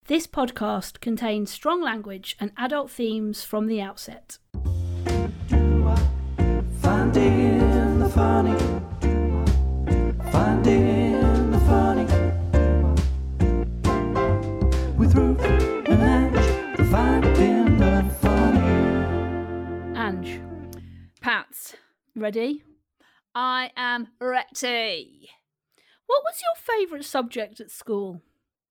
This podcast contains strong language and adult themes from the outset. Finding the funny. Finding the funny. With Ruth and Ange, finding the funny. Ange, Pats, ready? I am ready. What was your favourite subject at school?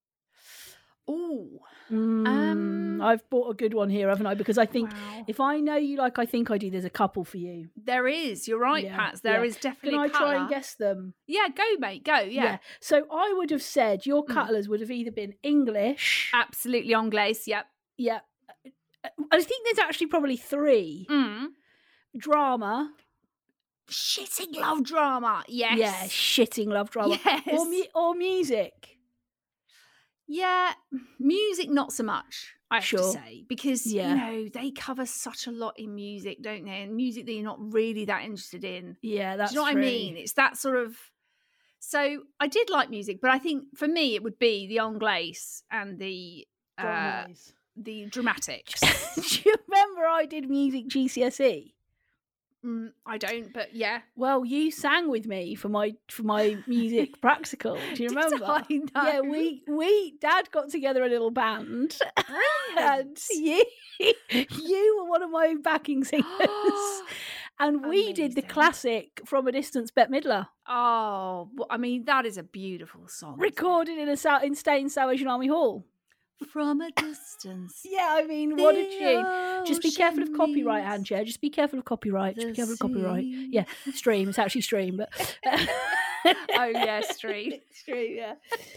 Ooh. I've bought a good one here, haven't I? Because I think Wow. if I know you like I think I do, there's a couple for you. There is. You're right, Yeah, Pats. There is Can definitely I try and colour. guess them? Yeah, go, mate. Go. Yeah. So I would have said your colours would have either been English. Absolutely Anglaise. Yep. Yeah. I think there's actually probably three. Drama. Shitting love drama. Yes. Yeah, shitting love drama. Yes. Or music. Yeah. Music, not so much, I have Sure. to say. Because, Yeah. you know, they cover such a lot in music, don't they? And music that you're not really that interested in. Yeah, that's Do you know what true. I mean? It's that sort of. So I did like music, but I think for me it would be the Anglaise and the Dramas. dramatics. Do you remember I did music GCSE? I don't, but yeah. Well, you sang with me for my music practical. Do you Did remember? I? No. Yeah, we Dad got together a little band, and you were one of my backing singers, and we did the Amazing. classic "From a Distance," Bette Midler, Oh, well, I mean, that is a beautiful song. isn't it? recorded in Salvation Army Hall. From a distance. Yeah, I mean, what a The tune. Just be careful of ocean copyright, meets Ange. Just be careful of copyright. Just be the careful of copyright. sea. Yeah, stream. It's actually stream, but Oh, yeah, stream. stream. Yeah.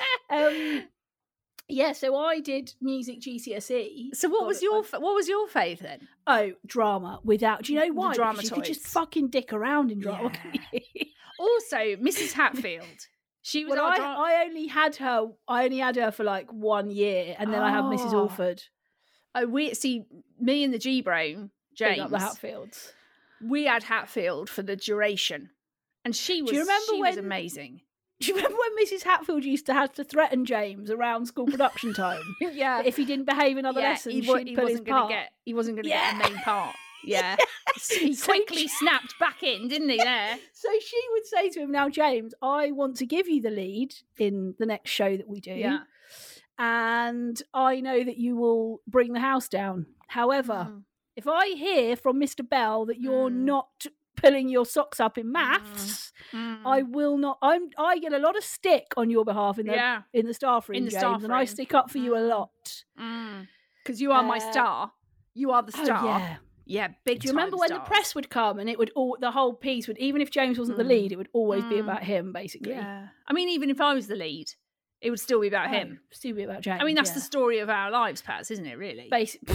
Yeah. So I did music GCSE. So what was your fave then? Oh, drama. Without. Do you know The why? Because you could just Dramatoids. fucking dick around in drama. Yeah. couldn't you? Also, Mrs. Hatfield. She was Well, our I only had her for like 1 year, and then I had Mrs. Oh. Alford. Oh, we see me and the G-Bro, Big James. up the Hatfields. We had Hatfield for the duration, and she was. you remember she was when- amazing. Do you remember when Mrs. Hatfield used to have to threaten James around school production time? Yeah, That if he didn't behave in other lessons, he she'd wasn't pull his going to part. get. He wasn't going to Yeah. get the main part. Yeah, he So quickly snapped back in, didn't he? There. So she would say to him, "Now, James, I want to give you the lead in the next show that we do, Yeah. and I know that you will bring the house down. However, if I hear from Mr. Bell that you're not pulling your socks up in maths, I will not. I get a lot of stick on your behalf in the staff room, In the James, staff and I room. stick up for you a lot. Because you are my Uh, star. You are the star. Oh, yeah. Yeah, big. Do you remember when the press would come and it would the whole piece would, even if James wasn't the lead, it would always be about him, basically. Yeah, I mean, even if I was the lead, it would still be about him. Still be about James. I mean, that's yeah. the story of our lives, Pats, isn't it? Really, Basically,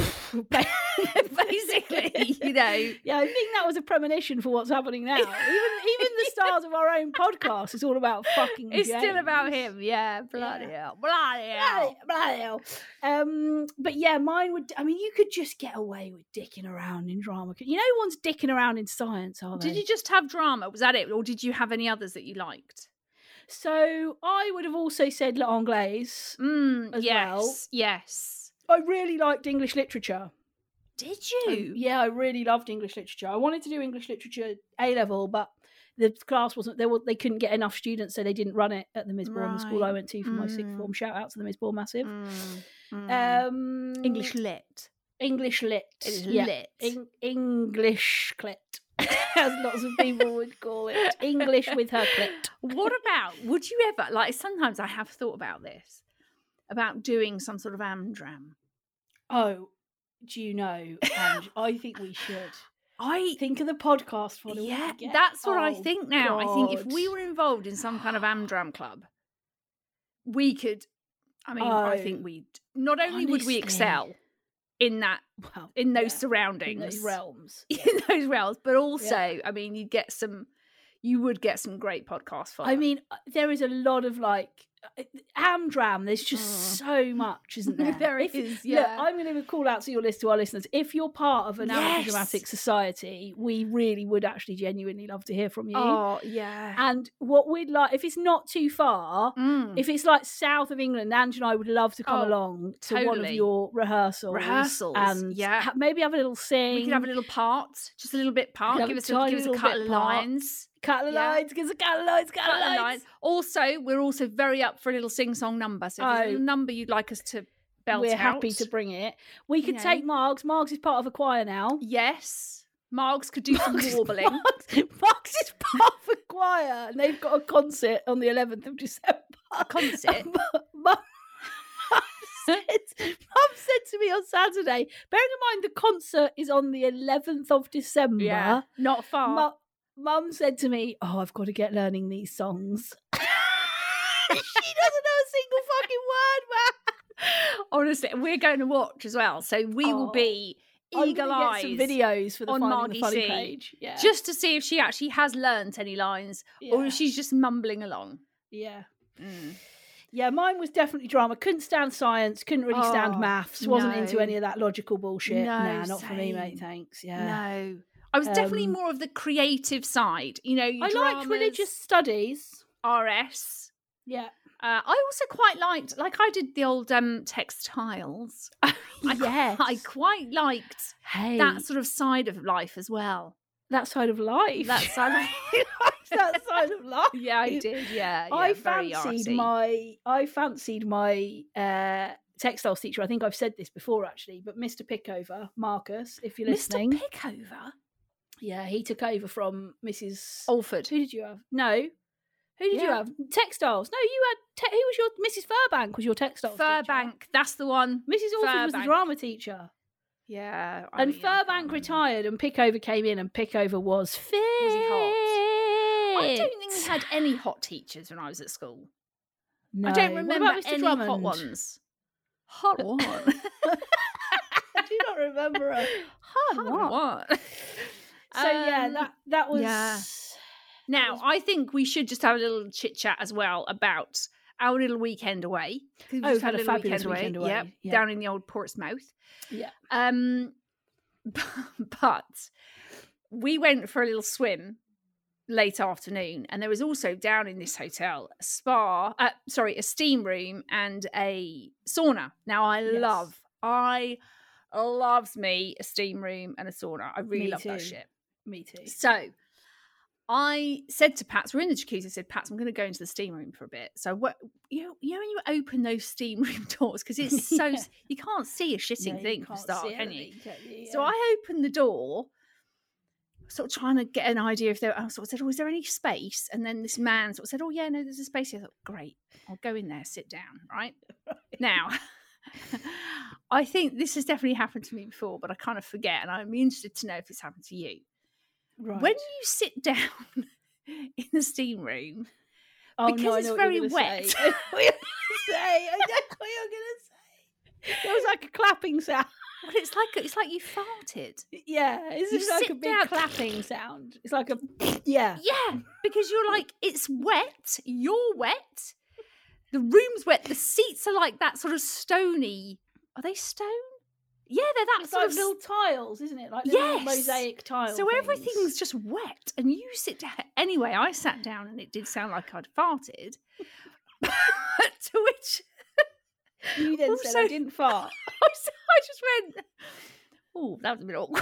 you know. Yeah, I think that was a premonition for what's happening now. Even the stars of our own podcast is all about fucking It's James. still about him. Yeah, bloody hell, bloody hell. Bloody hell. But yeah, mine would. I mean, you could just get away with dicking around in drama. You know, no one's dicking around in science, are they? Did you just have drama? Was that it, or did you have any others that you liked? So I would have also said L'Anglaise. As yes, well. yes. I really liked English literature. Did you? Yeah, I really loved English literature. I wanted to do English literature A level, but the class wasn't there. They couldn't get enough students, so they didn't run it at the Misbourne, the school I went to for my sixth form. Shout out to the Misbourne Massive. English lit. English lit. It is yeah. lit. English clit, as lots of people would call it. English with her clit. What about? Would you ever like? Sometimes I have thought about this, about doing some sort of Amdram. Oh, do you know? Ange, I think we should. I Think of the podcast for yeah, that's what I Oh, think now. I think if God. we were involved in some kind of Amdram club, we could. I mean, I Oh, think we'd not only would we honestly. excel in that Well, in those yeah, surroundings, in those realms. in those realms, but also, I mean, you would get some great podcasts for. I mean, there is a lot of like Amdram, there's just so much, isn't there? There If- is, Look, yeah. I'm going to call out to your list to our listeners. If you're part of an Yes. dramatic society, we really would actually genuinely love to hear from you. Oh, yeah. And what we'd like, if it's not too far, Mm. if it's like south of England, Ange and I would love to come Oh, along to one of totally. your rehearsals. And yeah. maybe have a little sing. We could have a little part, just a little bit part. have Give a us tiny a little couple bit of part. lines. Couple of Yeah. lines, give us a couple of lines, couple of Couple of lines. lines. Also, we're also very up for a little sing-song number. So if there's a Oh. little number you'd like us to belt We're out. happy to bring it. We could You know. take Margs. Margs is part of a choir now. Yes. Margs could do some warbling. Margs is part of a choir, and they've got a concert on the 11th of December. A concert? Mum said to me on Saturday, bearing in mind the concert is on the 11th of December. Yeah. Not far. Mum said to me, "Oh, I've got to get learning these songs." She doesn't know a single fucking word, man. Honestly, we're going to watch as well. So we will Oh. be I'm eagle gonna eyes get some videos for the on Finding Margie the Funny C. page. Yeah. just to see if she actually has learnt any lines or Yeah. if she's just mumbling along. Yeah. Mm. Yeah, mine was definitely drama. Couldn't stand science, couldn't really stand Oh, maths, wasn't into no. any of that logical bullshit. No, Nah, not for me, mate, same. thanks. Yeah. No. I was definitely Um, more of the creative side. You know, your I liked religious dramas, studies. RS. Yeah. I also quite liked, like I did the old textiles. Yes. I quite liked Hey, that sort of side of life as well. that side of life. That side of that side of life. Yeah, I did. Yeah, I very fancied arty. my textiles teacher. I think I've said this before actually, but Mr. Pickover, Marcus, if you're listening. Mr. Pickover. Yeah, he took over from Mrs. Alford. Who did you have? No. Who did you Yeah. have? Textiles. No, you had. Who was your Mrs. Furbank? Was your textiles teacher. Furbank. That's the one. Mrs. Alford was the Furbank. drama teacher, Yeah. and Furbank retired, and Pickover came in, and Pickover was fit. Was he hot? I don't think we had any hot teachers when I was at school. No. I don't What remember about Mr. any Drummond? hot ones. Hot one. Do you not remember a hard one? What? So yeah, that was. yeah. Now, I think we should just have a little chit chat as well about our little weekend away. 'Cause we Oh, just had a little fabulous weekend away. Yep, Yeah. down in the old Portsmouth. Yeah. But we went for a little swim late afternoon, and there was also down in this hotel a steam room and a sauna. Now I loves me a steam room and a sauna. I really Me love that too. shit. Me too. So I said to Pats, we're in the jacuzzi, I said, Pats, I'm going to go into the steam room for a bit. So what, you know when you open those steam room doors, because it's so, Yeah. you can't see a shitting No, you thing for can't start, see can you? anything, can you? So Yeah. I opened the door, sort of trying to get an idea if there, I sort of said, oh, is there any space? And then this man sort of said, oh yeah, no, there's a space here. I thought, great, I'll go in there, sit down, right? Now, I think this has definitely happened to me before, but I kind of forget, and I'm interested to know if it's happened to you. Right. When you sit down in the steam room, Oh, because no, I it's know what very you're gonna wet. say. I know what you're gonna say. I know what you're gonna say. There was like a clapping sound. well, it's like you farted. Yeah, You it's like a sit big down- clapping sound. It's like a yeah. Yeah, because you're like, it's wet, you're wet, the room's wet, the seats are like that sort of stony. Are they stone? Yeah, they're that It's sort like of little tiles, isn't it? Like little Yes. mosaic tiles. So everything's just wet, and you sit down. Anyway, I sat down, and it did sound like I'd farted. To which You then said I Also- didn't fart. I just went, oh, that was a bit awkward.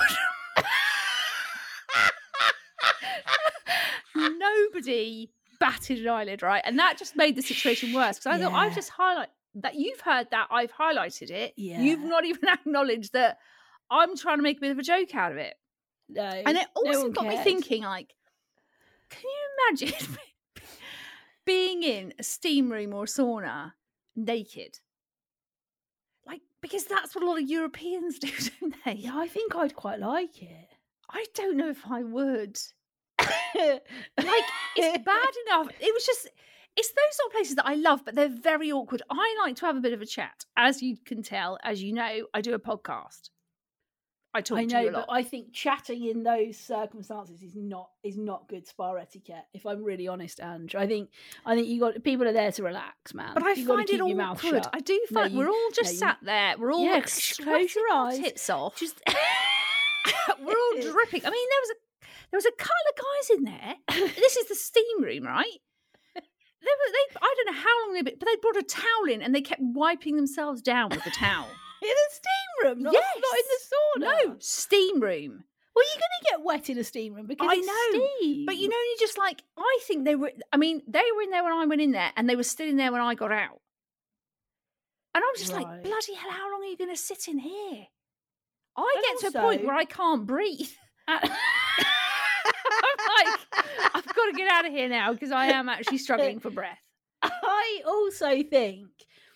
Nobody batted an eyelid, right? And that just made the situation worse, because I thought, I've Yeah. just highlighted that you've heard that, I've highlighted it. Yeah. You've not even acknowledged that I'm trying to make a bit of a joke out of it. No. And it no also one got me cared. thinking, like, can you imagine being in a steam room or a sauna naked? Like, because that's what a lot of Europeans do, don't they? Yeah, I think I'd quite like it. I don't know if I would. Like, it's bad enough. It was just, it's those sort of places that I love, but they're very awkward. I like to have a bit of a chat. As you can tell, as you know, I do a podcast. I talk I to know, you a but lot. I think chatting in those circumstances is not good spa etiquette. If I'm really honest, Ange, I think you got people are there to relax, man. But I you gotta find it keep your mouth awkward. shut. I do No, find we're all just sat there. We're all like close sweating your our eyes. tits off. Just We're all dripping. I mean, there was a couple of guys in there. This is the steam room, right? They I don't know how long they've been, but they brought a towel in and they kept wiping themselves down with the towel. in a steam room, not in the sauna. No, steam room. Well, you're going to get wet in a steam room because I it's know, steam. But you know, you just like, I think they were in there when I went in there and they were still in there when I got out. And I was just like, Right. bloody hell, how long are you going to sit in here? I And get to a point also- where I can't breathe. Uh, I'm like, I've got to get out of here now because I am actually struggling for breath. I also think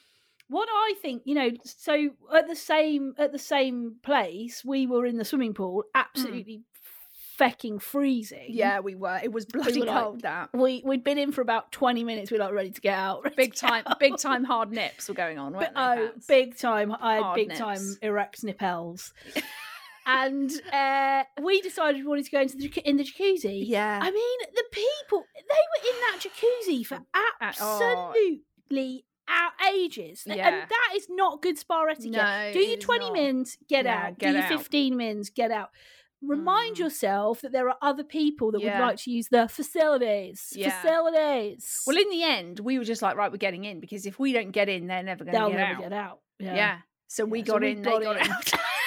so at the same place we were in the swimming pool, absolutely fecking freezing. Yeah, we were. It was bloody were like- cold. That We'd been in for about 20 minutes. We were like ready to get out. big time hard nips were going on. Weren't they, Pats? Big time. I had Hard big nips. time erect nipples. And we decided we wanted to go into in the jacuzzi. Yeah. I mean, the people, they were in that jacuzzi for absolutely ages. Yeah. And that is not good spa etiquette. No, Do your it is 20 not. mins, get Yeah, out. get Do your out. 15 mins, get out. Remind yourself that there are other people that Yeah. would like to use the facilities. Yeah. Facilities. Well, in the end, we were just like, right, we're getting in because if we don't get in, they're never going They'll to never out. get out. Yeah. So we Yeah, got in, they got in.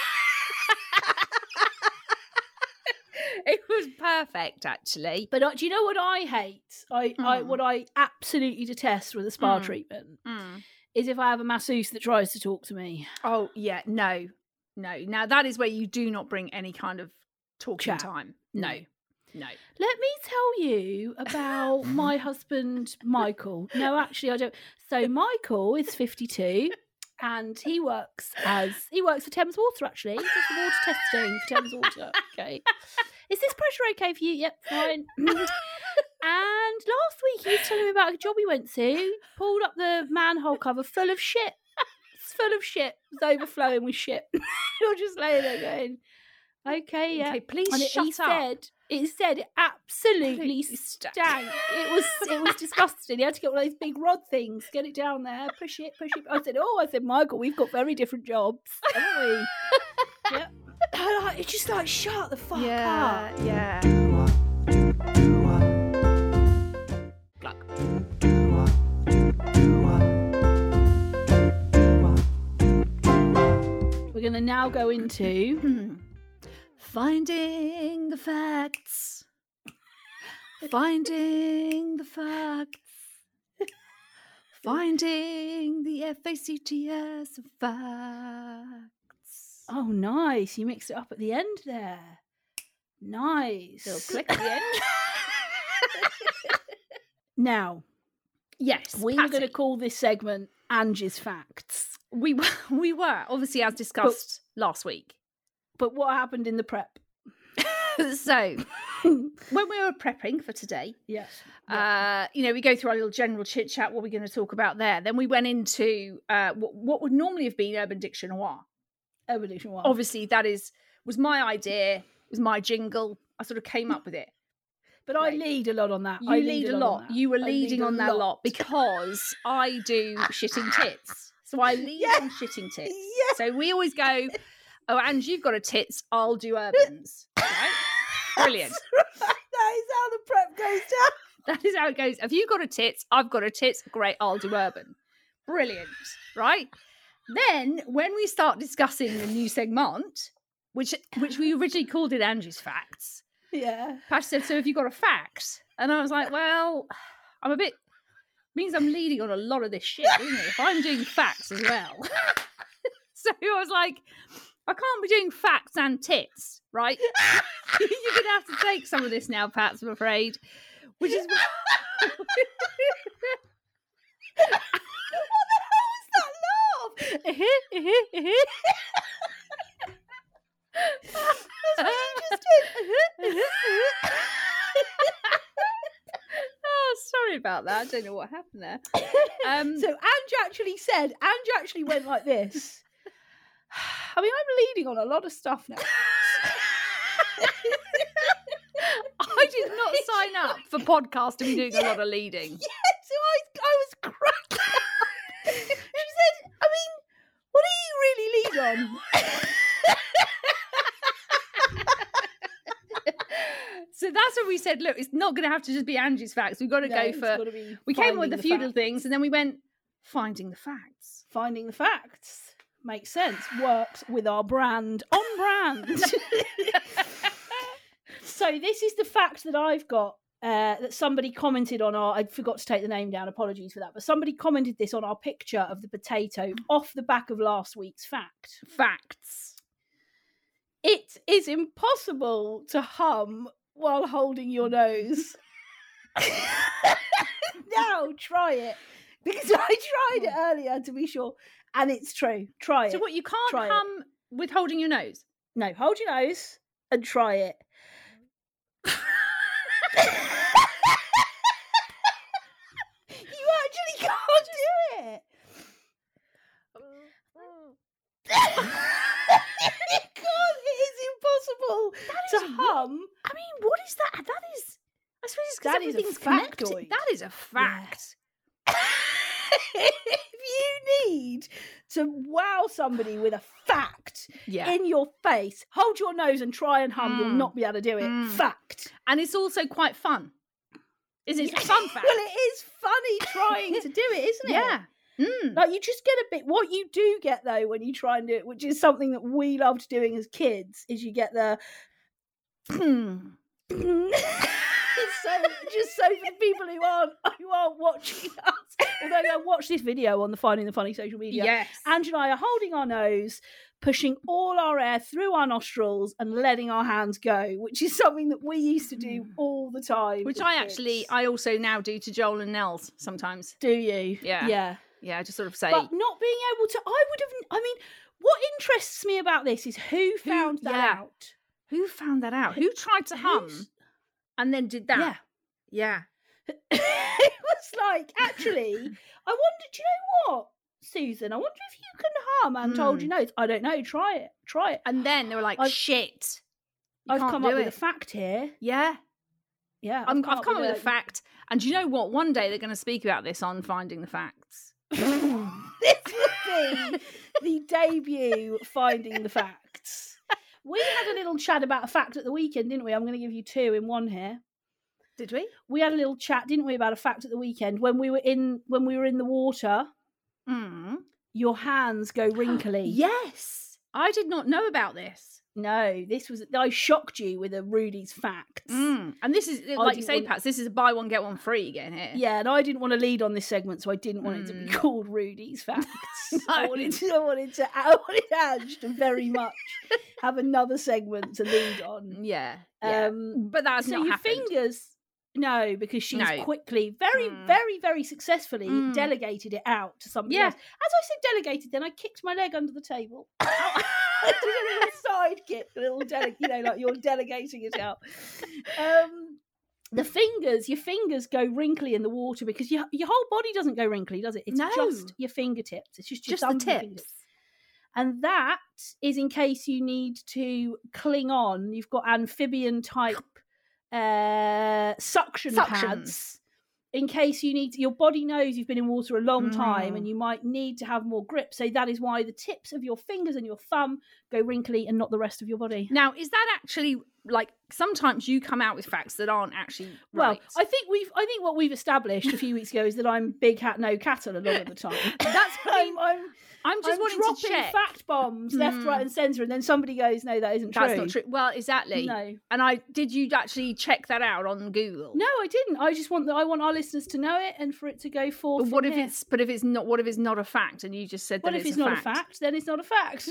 It was perfect, actually. But do you know what I hate? What I absolutely detest with a spa treatment is if I have a masseuse that tries to talk to me. Oh, yeah. No. Now, that is where you do not bring any kind of talking Chat. time. No. No. Let me tell you about my husband, Michael. No, actually, I don't. So Michael is 52 and he works for Thames Water, actually. He does the water testing for Thames Water. Okay. Is this pressure okay for you? Yep, fine. And last week he was telling me about a job he went to, pulled up the manhole cover full of shit. It's full of shit. It's overflowing with shit. You're just laying there going, okay, yeah. Okay, please And shut up. It said it absolutely stank. It was disgusting. You had to get one of those big rod things, get it down there, push it. I said, Michael, we've got very different jobs, haven't we? Yeah. It's just like, shut the fuck up. Yeah. We're going to now go into Finding the facts. Finding the facts. Finding the FACTS of facts. oh, nice. You mixed it up at the end there. Nice. Little click at the end. Now, Yes, we were going to call this segment Angie's Facts. we were obviously as discussed last week. But what happened in the prep? So when we were prepping for today, Yes. we go through our little general chit chat. What we're going to talk about there. Then we went into what would normally have been Urban Dictionary. Evolution 1. Obviously, was my idea. It was my jingle. I sort of came up with it. But I lead a lot on that. You I lead a lot. You were leading on that a lot because I do shitting tits. So I lead on shitting tits. Yeah. So we always go, oh, Ange, you've got a tits. I'll do Urbans. Right? Brilliant. That is how the prep goes down. That is how it goes. Have you got a tits? I've got a tits. Great, I'll do Urban. Brilliant. Right? Then when we start discussing the new segment, which we originally called it Angie's Facts, Yeah. Pash said, so have you got a fact? And I was like, well, means I'm leading on a lot of this shit, isn't it? If I'm doing facts as well. So I was like, I can't be doing facts and tits, right? You're going to have to take some of this now, Pats, I'm afraid. Which is Oh, sorry about that. I don't know what happened there. So Ange actually went like this. I mean, I'm leading on a lot of stuff now. I did not sign up for podcast and doing a lot of leading. Yeah, so I was cracking up. She said, I mean, what do you really lead on? So that's when we said, look, it's not going to have to just be Angie's facts. We've got to go for... We came up with a few little things and then we went, finding the facts. Finding the facts. Makes sense. Works with our brand. On brand. So this is the fact that I've got that somebody commented on our... I forgot to take the name down. Apologies for that. But somebody commented this on our picture of the potato off the back of last week's fact. Facts. It is impossible to hum while holding your nose. Now try it. Because I tried it earlier to be sure. And it's true. Try it. So what, you can't Try hum with holding your nose? No, hold your nose and try it. You actually can't do it. You can't. It is impossible to hum. I mean, what is that? That is... I suppose it's because That is a everything's connected. factoid. That is a fact. If you need to wow somebody with a fact Yeah. in your face, hold your nose and try and hum. You'll not be able to do it. Fact. And it's also quite fun. Isn't it? It's a fun fact. Well, it is funny trying to do it, isn't it? Yeah. Mm. Like, you just get a bit... What you do get, though, when you try and do it, which is something that we loved doing as kids, is you get the... So, just so for the people who aren't watching us, although go watch this video on the Finding the Funny social media, Yes. Ange and I are holding our nose, pushing all our air through our nostrils and letting our hands go, which is something that we used to do all the time. Which as I kids. actually, I also now do to Joel and Nels sometimes. Do you? Yeah. Yeah. Yeah, I just sort of say... But not being able to, I mean, what interests me about this is who found that yeah. out? Who found that out? Who tried to hum and then did that? Yeah. Yeah. It was like, actually, I wonder, do you know what, Susan? I wonder if you can hum and hold your nose. I don't know. Try it. Try it. And then they were like, shit. You I've can't come do up with it. a fact here. Yeah. Yeah. I've come up with a fact. And do you know what? One day they're going to speak about this on Finding the Facts. This would be the debut Finding the Facts. We had a little chat about a fact at the weekend, didn't we? I'm going to give you two in one here. Did we? We had a little chat, didn't we, about a fact at the weekend when we were in the water. Your hands go wrinkly. Yes. I did not know about this. No, I shocked you with a Rudy's facts. And this is, like you say, didn't Pat, this is a buy one, get one free again here. Yeah, and I didn't want to lead on this segment, so I didn't want it to be called Rudy's facts. I wanted Ange to very much have another segment to lead on. Yeah. But that's so not your happened. fingers. No, because she's No. quickly, very, very successfully delegated it out to somebody else. As I said delegated, then I kicked my leg under the table. I did a little side kick, like you're delegating it out. Your fingers go wrinkly in the water because your whole body doesn't go wrinkly, does it? It's No. just your fingertips. It's just your Just the thumb tips. fingers. And that is in case you need to cling on. You've got amphibian type suction pads. In case you need your body knows you've been in water a long time and you might need to have more grip. So that is why the tips of your fingers and your thumb go wrinkly and not the rest of your body. Now, is that actually, like, sometimes you come out with facts that aren't actually right? Well, I think what we've established a few weeks ago is that I'm big hat, no cattle a lot of the time. That's I'm just wanting to dropping check. fact bombs left, right, and centre, and then somebody goes, "No, that isn't true." That's not true. Well, exactly. No. And did you actually check that out on Google? No, I didn't. I just want I want our listeners to know it and for it to go forth. But what if it's not? What if it's not a fact? And you just said What that if it's not a fact? Then it's not a fact.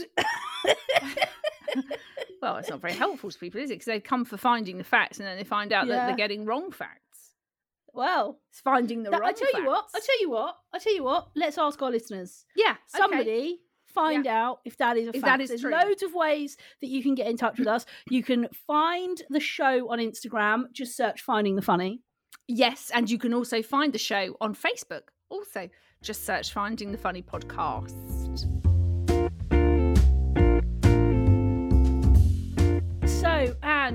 Well, it's not very helpful to people, is it? Because they come for finding the facts, and then they find out that they're getting wrong facts. Well, it's finding the wrong I tell facts. you what. Let's ask our listeners. Yeah, somebody find out if that is a fact. That is There's true. loads of ways that you can get in touch with us. You can find the show on Instagram. Just search Finding the Funny. Yes, and you can also find the show on Facebook. Also, just search Finding the Funny podcast.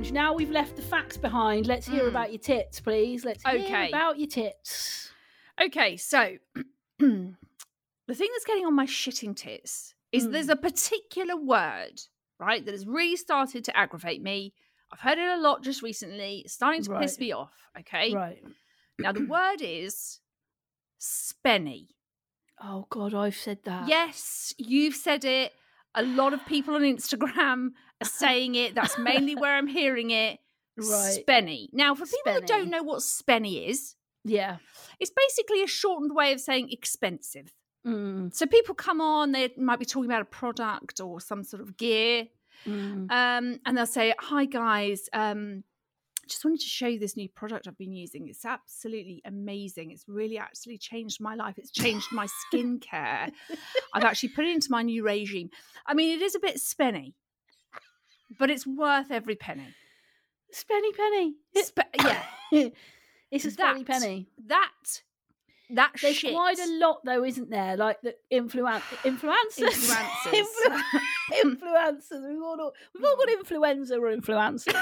Ange, now we've left the facts behind. Let's hear about your tits, please. Let's hear about your tits. Okay, so the thing that's getting on my shitting tits is there's a particular word, right, that has really started to aggravate me. I've heard it a lot just recently. It's starting to piss me off, okay? Right. Now, the word is spenny. Oh, God, I've said that. Yes, you've said it. A lot of people on Instagram are saying it. That's mainly where I'm hearing it. Right. Spenny. Now, for people that don't know what spenny is, yeah, it's basically a shortened way of saying expensive. So people come on, they might be talking about a product or some sort of gear, and they'll say, "Hi guys, just wanted to show you this new product I've been using. It's absolutely amazing. It's really actually changed my life. It's changed my skincare. I've actually put it into my new regime." I mean, it is a bit spenny, but it's worth every penny. Spenny penny. Yeah. It's a spenny penny. That There's shit. quite a lot, though, isn't there? Like the influencers. Influencers. We've all got influenza or influencers.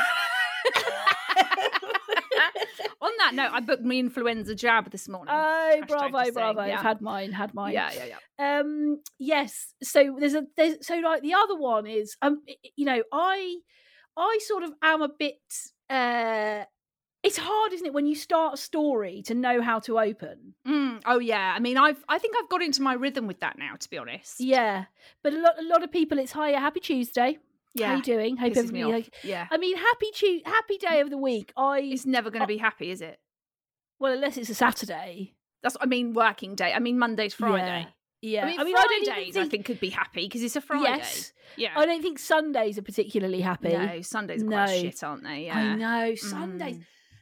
On that note, I booked my influenza jab this morning. Oh, Hashtag bravo. just saying, yeah. I've had mine. Yeah. Yes. So there's like the other one is I sort of am a bit it's hard, isn't it, when you start a story to know how to open? Oh yeah. I mean, I think I've got into my rhythm with that now, to be honest. Yeah. But a lot of people, it's happy Tuesday. Yeah. How you doing? Hope Pisses me everybody. off. Yeah. I mean, happy day of the week. It's never going to be happy, is it? Well, unless it's a Saturday. That's what I mean. Working day. I mean, Monday to Friday. Yeah. I mean Fridays I think could be happy because it's a Friday. Yes. Yeah. I don't think Sundays are particularly happy. No, Sundays are quite shit, aren't they? Yeah. I know. Sundays.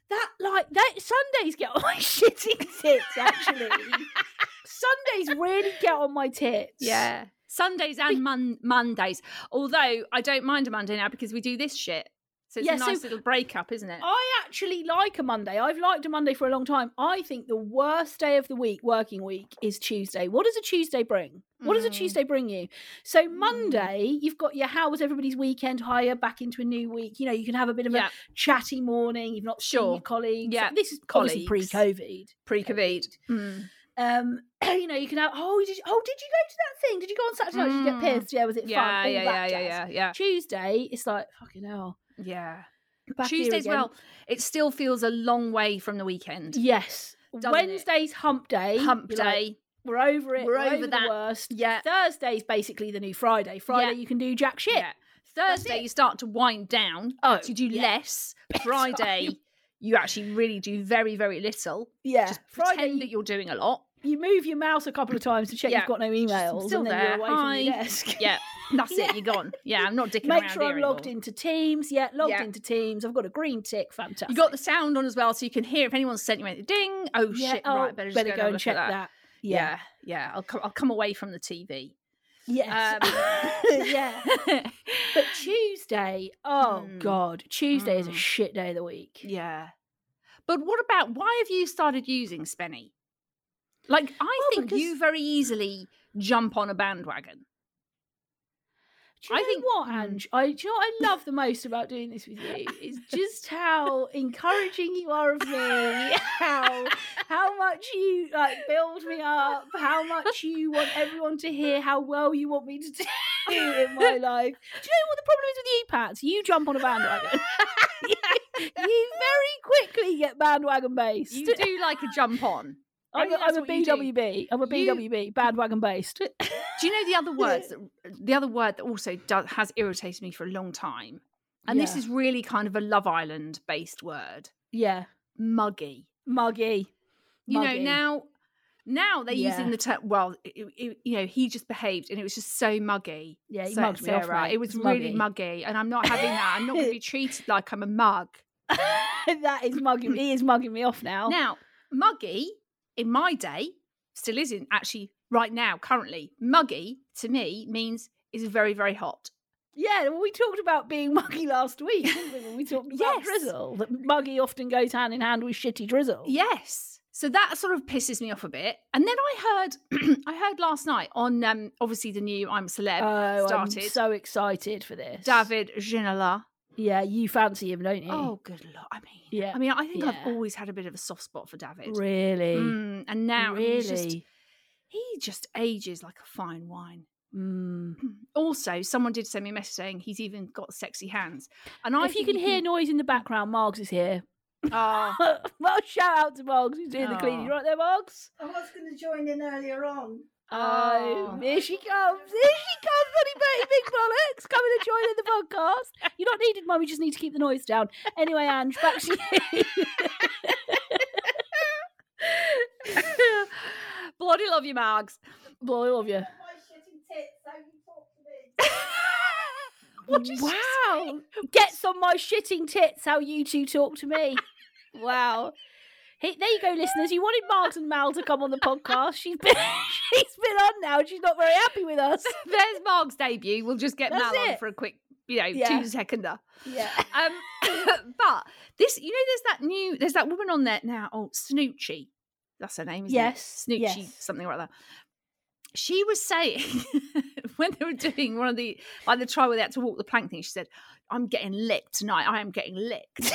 Sundays get on my shitting tits, actually. Sundays really get on my tits. Yeah. Sundays and Mondays. Although I don't mind a Monday now because we do this shit. So it's a nice little breakup, isn't it? I actually like a Monday. I've liked a Monday for a long time. I think the worst day of the week, working week, is Tuesday. What does a Tuesday bring? What does a Tuesday bring you? So Monday, you've got your how was everybody's weekend, hire back into a new week. You know, you can have a bit of a chatty morning. You've not seen your colleagues. Yeah. This is obviously pre-COVID. Pre-COVID. You know, you can have, did you go to that thing? Did you go on Saturday night? Did you get pissed? Yeah, was it fun? Yeah. Tuesday, it's like, fucking hell. Yeah. Back Tuesdays, well, it still feels a long way from the weekend. Yes. Wednesday's hump day. Day. We're over it. We're over the worst. Yeah. Thursday's basically the new Friday. Friday you can do jack shit. Yeah. Thursday you start to wind down. Oh, so you do less. Friday you actually really do very, very little. Yeah. Just pretend that you're doing a lot. You move your mouse a couple of times to check you've got no emails. Still and then there. you're away from your desk. Yeah. That's it. You're gone. Yeah, I'm not dicking around. Make sure I'm logged into Teams. Yeah, logged into Teams. I've got a green tick. Fantastic. You got the sound on as well, so you can hear if anyone's sent you anything. Ding. Oh shit! Right, better go and check that. Yeah. I'll come away from the TV. Yes. Yeah. But Tuesday. Oh God, Tuesday is a shit day of the week. Yeah. But what about why have you started using Spenny? Like I think you very easily jump on a bandwagon. Do you know what, Ange? Do you know what I love the most about doing this with you is just how encouraging you are of me, how much you build me up, how much you want everyone to hear how well you want me to do in my life. Do you know what the problem is with you, Pats? You jump on a bandwagon. You very quickly get bandwagon based. You do like a jump on. I'm a BWB. I'm a BWB, bandwagon based. Do you know the other word that also has irritated me for a long time? And this is really kind of a Love Island based word. Yeah. Muggy. You know, now they're using the term, well, he just behaved and it was just so muggy. Yeah, he mugged me off, mate. It was really muggy and I'm not having that. I'm not going to be treated like I'm a mug. That is mugging. He is mugging me off now. Now, muggy, in my day, still isn't actually right now, currently. Muggy, to me, means is very, very hot. Yeah, well, we talked about being muggy last week, didn't we? When we talked about drizzle. That muggy often goes hand in hand with shitty drizzle. Yes. So that sort of pisses me off a bit. And then I heard last night on obviously the new I'm a Celeb started. I'm so excited for this. David Ginola. Yeah, you fancy him, don't you? Oh, good lord! I Yeah. think I've Yeah. always had a bit of a soft spot for David. Really? And now Really? he just ages like a fine wine. Mm. Also, someone did send me a message saying he's even got sexy hands. And I If you think can hear noise in the background, Margs is here. Oh, Well, shout out to Margs who's doing the cleaning. You right there, Margs? I was going to join in earlier on. Oh, here she comes. Here she comes, Honey Betty Big Bollocks, coming to join in the podcast. You're not needed, Mum. We just need to keep the noise down. Anyway, Ange, back to you. bloody love you, Margs. Boy, I love you. My shitting tits, how you talk to me. What did she Wow. Gets on my shitting tits how you two talk to me. Wow. Hey, there you go, listeners. You wanted Margs and Mal to come on the podcast. She's been on now. And she's not very happy with us. There's Marg's debut. We'll just get That's Mal on it. for a quick, Yeah. 2-seconder. Yeah. But this, there's that woman on there now. Oh, Snoochie. That's her name, isn't Yes, it? Snoochie, yes. something like that. She was saying when they were doing one of the trial where they had to walk the plank thing, she said, "I'm getting licked tonight. I am getting licked."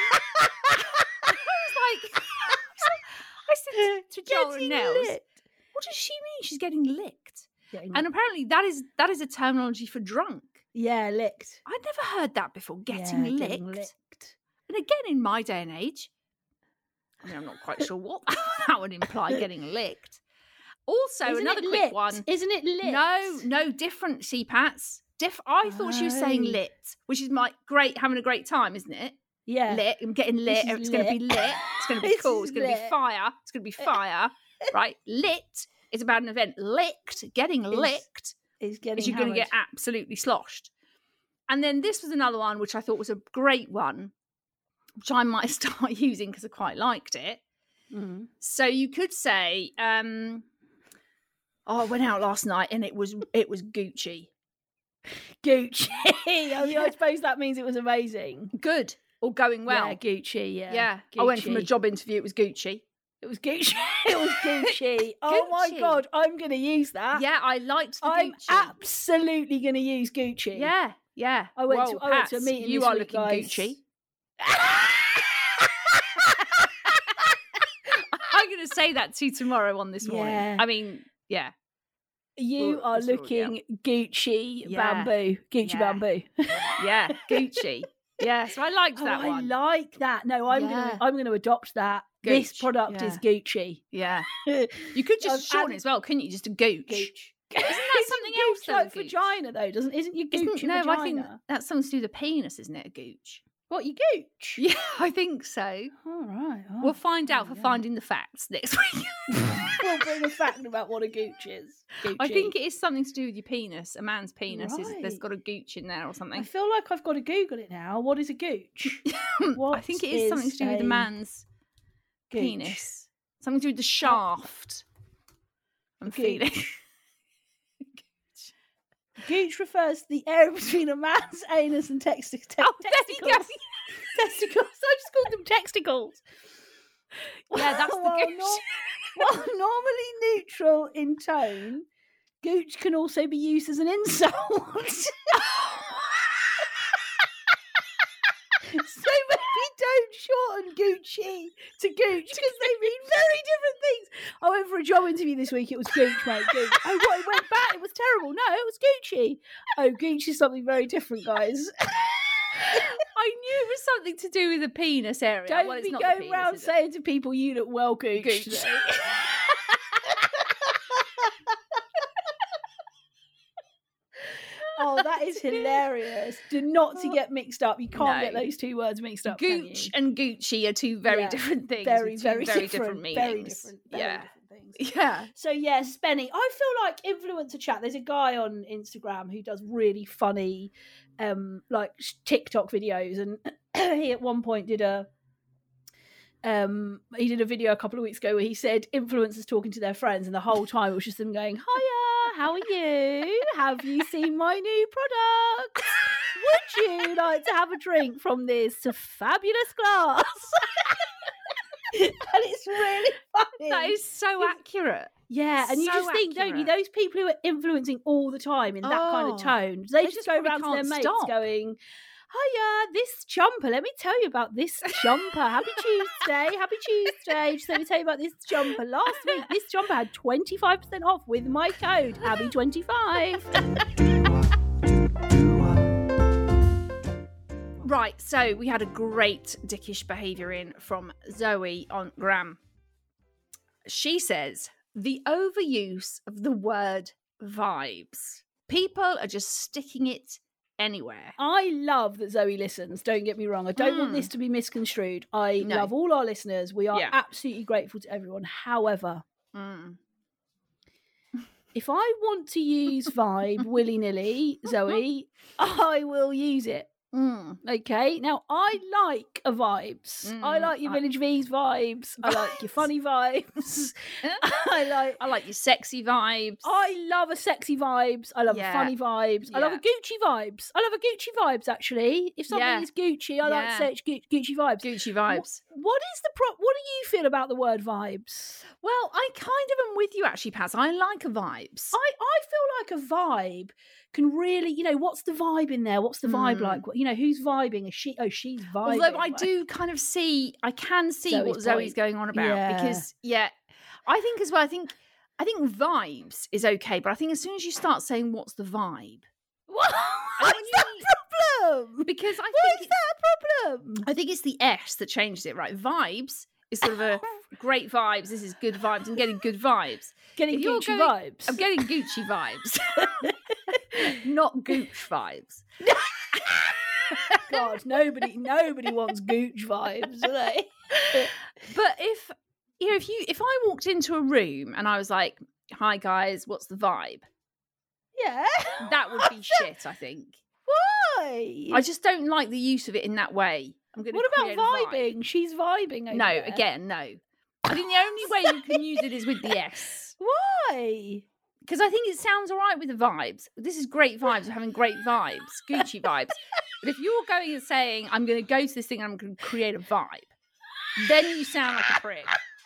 I said to Joel and Nels, "What does she mean? She's getting licked?" And apparently that is a terminology for drunk. yeah, licked. I'd never heard that before. Getting Yeah, licked. getting licked. And again, in my day and age, I mean, I'm not quite sure what that would imply. Getting licked. Also, Isn't another it quick lit? one. Isn't it lit? No, different CPATs. I thought she was saying Oh. lit, which is having a great time, isn't it? Yeah. Lit. I'm getting lit. This is It's going to be lit. lit. It's going to be This cool. is It's going to be lit. fire. It's going to be fire. Right? Lit is about an event. Licked, getting licked, Is getting is you're going to get absolutely sloshed. And then this was another one which I thought was a great one, which I might start using because I quite liked it. Mm. So you could say, I went out last night and it was Gucci. Gucci. I mean, I suppose that means it was amazing. Good. Or going well. Yeah, Gucci. Yeah. Yeah. I went from a Gucci. job interview, it was Gucci. It was Gucci. It was Gucci. Oh my Gucci. God, I'm going to use that. Yeah, I liked the I'm Gucci. absolutely going to use Gucci. Yeah, yeah. I went Well, to a Pats, meeting you this are week, looking guys. Gucci. I'm going to say that to you tomorrow on this morning. Yeah. I mean, yeah. You Well, are this will- looking Gucci Yeah. bamboo. Gucci Yeah. bamboo. Yeah, Gucci. Yeah, so I liked Oh, that I one. like that. No, I'm Yeah. gonna adopt that. This Gooch, product is Gucci. Yeah. You could just shorten it as well, couldn't you? Just a gooch. Gooch. Isn't that something else Gooch though, like a gooch? vagina though? Isn't your gooch a No, vagina? I think that's something to do with the penis, isn't it? A gooch. What, your gooch? Yeah, I think so. All right. Oh, We'll find out for yeah. finding the facts next week. We'll bring a fact about what a gooch is. I think Gucci. it is something to do with your penis. A man's penis is there's Right. got a gooch in there or I something. feel like I've got to Google it now. What is a gooch? I think it is something to do with the a man's gooch? penis. Something to do with the shaft. I'm Gooch. feeling. Gooch refers to the area between a man's anus and testicles. Oh, there you go. Testicles. I just called them testicles. Yeah, that's the While gooch. While normally neutral in tone, gooch can also be used as an insult. So maybe don't shorten Gucci to gooch because they mean very different things. I went for a job interview this week. It was gooch, mate. Gooch. Oh, what? It went bad. It was terrible. No, it was Gucci. Oh, gooch is something very different, guys. I knew it was something to do with the penis area. Don't well, it's be not the going penis, round is it? saying to people you look well gooch. Gooch. Oh, that is hilarious. Do not to get mixed up. You can't No. get those two words mixed up. can Gooch you? and Gucci are two very Yeah. different things. Very, with two very, very different. meanings. Very different. Very yeah. different things. Yeah. So yes, Benny, I feel like influencer chat. There's a guy on Instagram who does really funny, like TikTok videos, and he at one point did a video a couple of weeks ago where he said influencers talking to their friends, and the whole time it was just them going, "Hiya, how are you? Have you seen my new product? Would you like to have a drink from this fabulous glass?" And it's really funny. That is so accurate. Yeah, and you So just think, don't you, accurate. those people who are influencing all the time in that kind of Oh, tone, they they just just go probably around to their can't mates stop. going, hiya, this jumper. Let me tell you about this jumper. Happy Tuesday. Happy Tuesday. Just let me tell you about this jumper. Last week, this jumper had 25% off with my code, Abby25. Right, so we had a great dickish behaviour in from Zoe on Gram. She says, the overuse of the word vibes. People are just sticking it anywhere. I love that Zoe listens. Don't get me wrong. I don't want this to be misconstrued. I love all our listeners. We are absolutely grateful to everyone. However, if I want to use vibe willy-nilly, Zoe, I will use it. Okay, now I like a vibes. I like your Village V's vibes. I like your funny vibes. I like your sexy vibes. I love a sexy vibes. I love a funny vibes. I love a Gucci vibes. I love a Gucci vibes. Actually, if something is Gucci, I like to say it's Gucci vibes. Gucci vibes. What is the What do you feel about the word vibes? Well, I kind of am with you actually, Paz. I like a vibes. I feel like a vibe can really, what's the vibe in there? What's the vibe like? Who's vibing? Is she? Oh, she's vibing. Although I do kind of I can see what Zoe's going on about because, I think as well. I think vibes is okay, but I think as soon as you start saying what's the vibe, what's that problem? Because why is that a problem? I think it's the S that changes it, right? Vibes is sort of a great vibes. This is good vibes. I'm getting good vibes. Getting Gucci vibes. I'm getting Gucci vibes. Not gooch vibes. God, nobody wants gooch vibes, do they? But if I walked into a room and I was like, "Hi guys, what's the vibe?" Yeah, that would be shit. I think. Why? I just don't like the use of it in that way. What about vibing? Vibe. She's vibing. Over no, there. Again, no. I think the only way you can use it is with the S. Why? Because I think it sounds all right with the vibes. This is great vibes. We're having great vibes, Gucci vibes. But if you're going and saying, I'm going to go to this thing and I'm going to create a vibe, then you sound like a prick.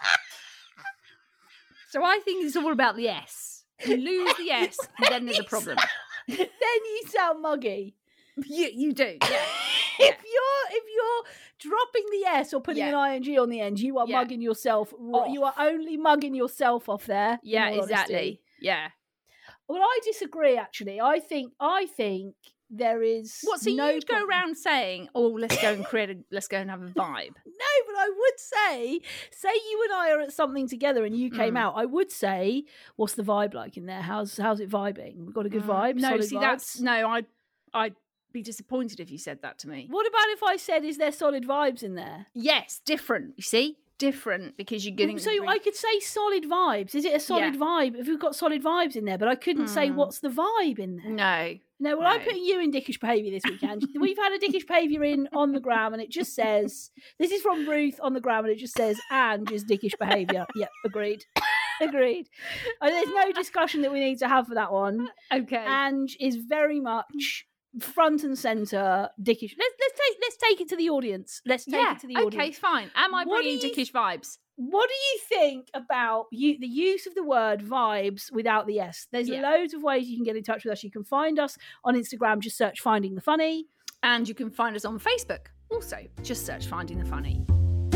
So I think it's all about the S. You lose the S, and then there's a problem. Then you sound muggy. You do, yeah. If you're dropping the S or putting an ing on the end, you are mugging yourself. You are only mugging yourself off there. Yeah, exactly. Yeah. Well, I disagree. Actually, I think there is. What? So you'd go around saying, "Oh, let's go and have a vibe." No, but I would say you and I are at something together and you came out. I would say, "What's the vibe like in there? How's it vibing? We've got a good vibe." No, solid see, vibes? I'd be disappointed if you said that to me. What about if I said, "Is there solid vibes in there?" Yes, different. You see, different because you're getting. So I could say solid vibes. Is it a solid vibe? If we've got solid vibes in there, but I couldn't say what's the vibe in there. No. Well, I'm putting you in dickish behaviour this weekend. We've had a dickish behaviour in on the gram, and it just says, this is from Ruth on the gram, and it just says, and is dickish behaviour. Yep, agreed. Agreed. There's no discussion that we need to have for that one. Okay. And is very much front and centre dickish. Let's take it to the audience. Let's take it to the audience. Okay, fine. Am I bringing dickish vibes? What do you think about the use of the word vibes without the S? There's loads of ways you can get in touch with us. You can find us on Instagram, just search Finding the Funny. And you can find us on Facebook. Also, just search Finding the Funny.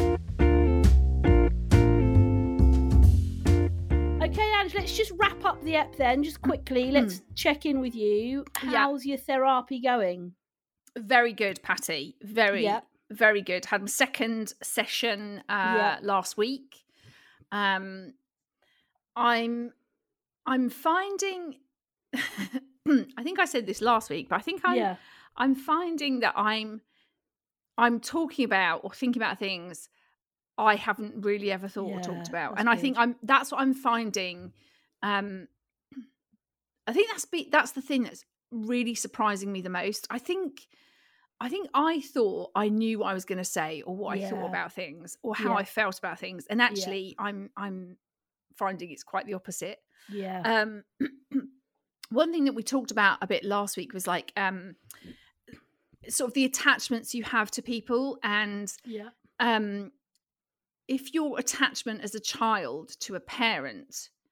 Okay, Ange, let's just wrap up the ep then, just quickly. Let's check in with you. How's your therapy going? Very good, Patty. Very good. Had my second session last week. I'm finding I think I said this last week, but I think I'm finding that I'm talking about or thinking about things I haven't really ever thought or talked about. And I think that's what I'm finding. I think that's the thing that's really surprising me the most. I think I thought I knew what I was going to say or what I thought about things or how I felt about things. And actually I'm finding it's quite the opposite. Yeah. One thing that we talked about a bit last week was like sort of the attachments you have to people. And if your attachment as a child to a parent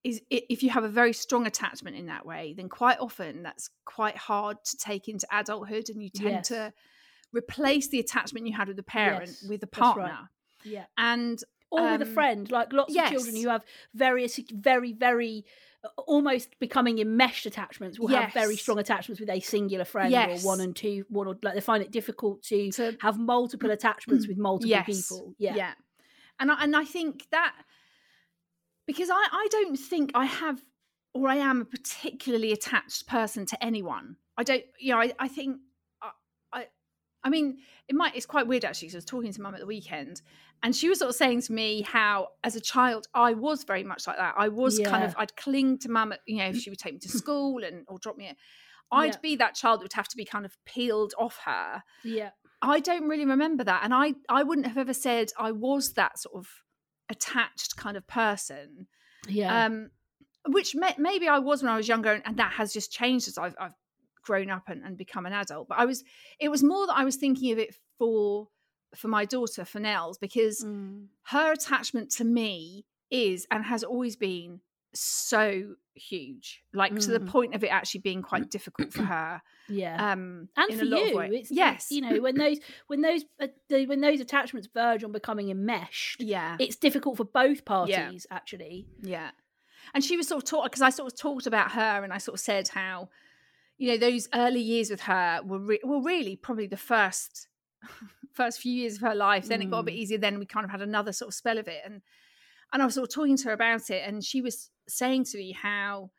if you have a very strong attachment in that way, then quite often that's quite hard to take into adulthood, and you tend to replace the attachment you had with the parent with a partner. Right. Yeah. And or with a friend, like lots of children who have various, very, very almost becoming enmeshed attachments will have very strong attachments with a singular friend or one or like they find it difficult to have multiple attachments with multiple people. Yeah. And I think that because I don't think I have or I am a particularly attached person to anyone. I don't, I think I mean, it's quite weird actually. So I was talking to Mum at the weekend, and she was sort of saying to me how, as a child, I was very much like that. I was I'd cling to Mum, if she would take me to school or drop me. I'd be that child that would have to be kind of peeled off her. Yeah, I don't really remember that, and I wouldn't have ever said I was that sort of attached kind of person. Yeah, which maybe I was when I was younger, and that has just changed as I've grown up and become an adult. But it was more that I was thinking of it for my daughter, for Nels, because her attachment to me is and has always been so huge, like to the point of it actually being quite difficult for her. And in for a lot of you, ways. it's when those attachments verge on becoming enmeshed, it's difficult for both parties actually. Yeah. And she was sort of taught, because I sort of talked about her, and I sort of said how, those early years with her were really probably the first few years of her life. Then it got a bit easier. Then we kind of had another sort of spell of it. And I was sort of talking to her about it, and she was saying to me how,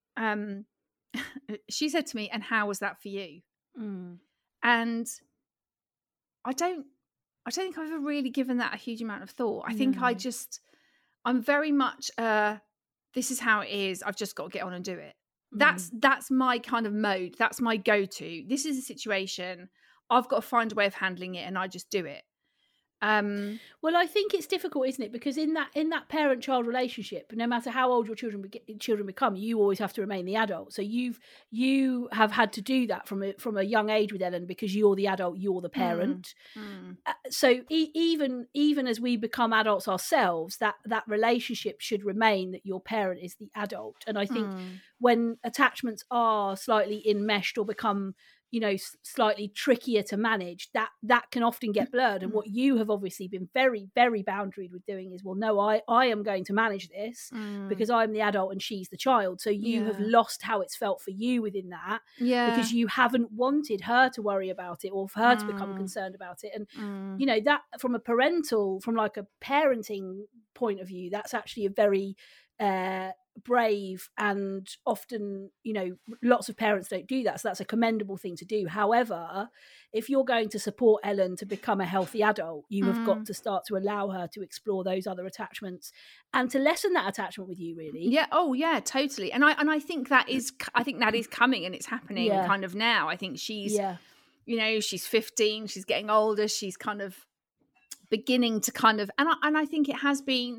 she said to me, "And how was that for you?" And I don't think I've ever really given that a huge amount of thought. I think I'm very much, this is how it is. I've just got to get on and do it. That's my kind of mode. That's my go-to. This is a situation. I've got to find a way of handling it, and I just do it. Well, I think it's difficult, isn't it? Because in that parent-child relationship, no matter how old your children become, you always have to remain the adult. So you have had to do that from a young age with Ellen, because you're the adult, you're the parent. So even as we become adults ourselves, that relationship should remain that your parent is the adult. And I think when attachments are slightly enmeshed or become slightly trickier to manage, that can often get blurred. And what you have obviously been very, very boundaried with doing is, well, no, I am going to manage this because I'm the adult and she's the child. So you have lost how it's felt for you within that, because you haven't wanted her to worry about it or for her to become concerned about it. And that from a parenting point of view, that's actually a very brave, and often lots of parents don't do that, so that's a commendable thing to do. However, if you're going to support Ellen to become a healthy adult, you have got to start to allow her to explore those other attachments and to lessen that attachment with you, really. Totally. And I think that is coming, and it's happening kind of now. I think she's she's 15, she's getting older, she's kind of beginning to kind of, and I think it has been,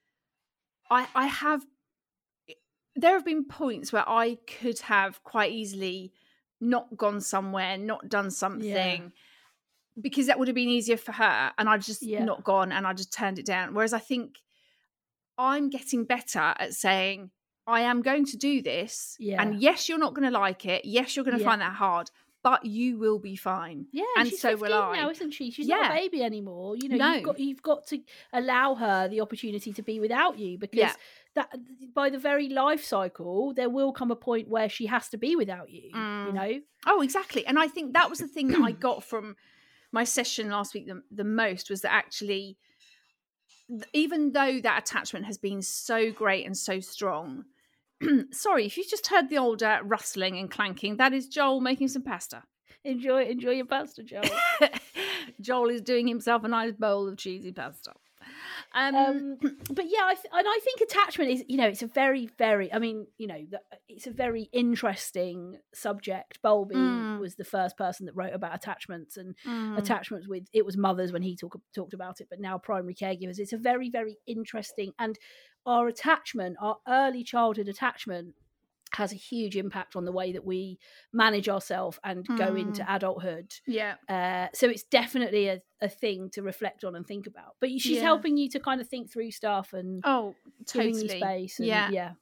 there have been points where I could have quite easily not gone somewhere, not done something, because that would have been easier for her, and I'd just not gone, and I just turned it down. Whereas I think I'm getting better at saying, I am going to do this, and yes, you're not going to like it. Yes, you're going to find that hard, but you will be fine. Yeah, and she's so will I. Now, isn't she? She's not a baby anymore. You've got to allow her the opportunity to be without you, because that by the very life cycle, there will come a point where she has to be without you. Oh, exactly. And I think that was the thing that I got from my session last week the most, was that actually, even though that attachment has been so great and so strong. Sorry, if you just heard the old rustling and clanking, that is Joel making some pasta. Enjoy your pasta, Joel. Joel is doing himself a nice bowl of cheesy pasta. But I think attachment is, it's a very, very, it's a very interesting subject. Bowlby was the first person that wrote about attachments, and attachments it was mothers when he talked about it, but now primary caregivers. It's a very, very interesting, and our early childhood attachment has a huge impact on the way that we manage ourselves and go into adulthood. So it's definitely a thing to reflect on and think about. But she's helping you to kind of think through stuff and totally. giving you space. And,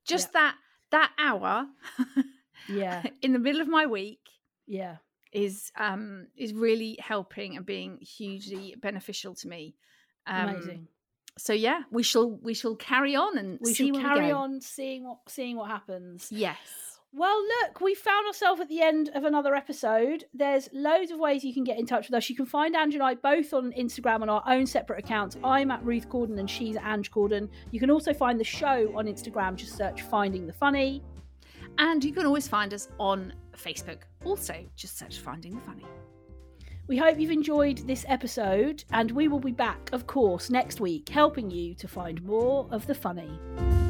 Just that hour Yeah. in the middle of my week Yeah. is really helping and being hugely beneficial to me. Amazing. So yeah, we shall carry on and We see shall where carry we go. on seeing what happens. Yes. Well, look, we found ourselves at the end of another episode. There's loads of ways you can get in touch with us. You can find Ange and I both on Instagram on our own separate accounts. I'm at Ruth Corden and she's at Ange Corden. You can also find the show on Instagram. Just search Finding the Funny. And you can always find us on Facebook. Also, just search Finding the Funny. We hope you've enjoyed this episode, and we will be back, of course, next week, helping you to find more of the funny.